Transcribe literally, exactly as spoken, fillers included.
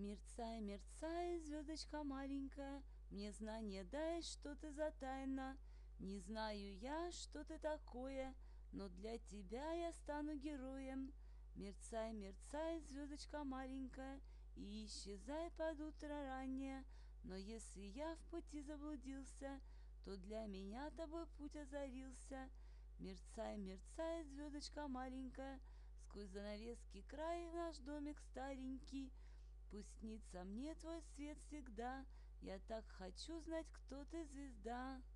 Мерцай, мерцай, звездочка маленькая, мне знание дай, что ты за тайна. Не знаю я, что ты такое, но для тебя я стану героем. Мерцай, мерцай, звездочка маленькая, и исчезай под утро раннее. Но если я в пути заблудился, то для меня тобой путь озарился. Мерцай, мерцай, звездочка маленькая, сквозь занавески край наш домик старенький. Пусть снится мне твой свет всегда, я так хочу знать, кто ты, звезда.